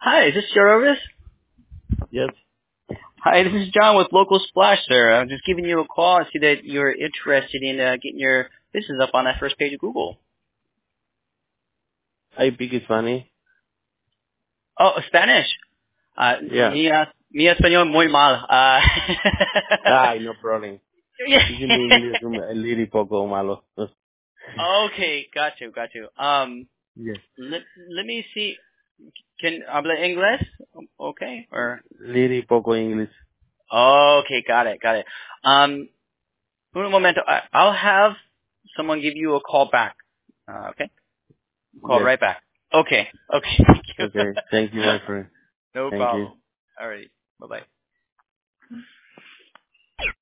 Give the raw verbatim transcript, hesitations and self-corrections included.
Hi, is this Jarvis? Yes. Hi, this is John with Local Splash, sir. I'm just giving you a call. I see that you're interested in uh, getting your business up on that first page of Google. I speak Spanish. Oh, Spanish. Uh, Yeah. mi, uh, mi español muy mal. Uh, Ah, no problem. Speaking English un a little poco malo. okay, got you, got you. Um, Yes. let, let me see. Can habla inglés? Okay, or Little poco English. okay, got it, got it. Um, un momento. I, I'll have someone give you a call back. Uh, okay. Call Yes. right back. Okay. Okay. Thank you. Okay. Thank you, my friend. No Thank you. problem. All right. Bye-bye.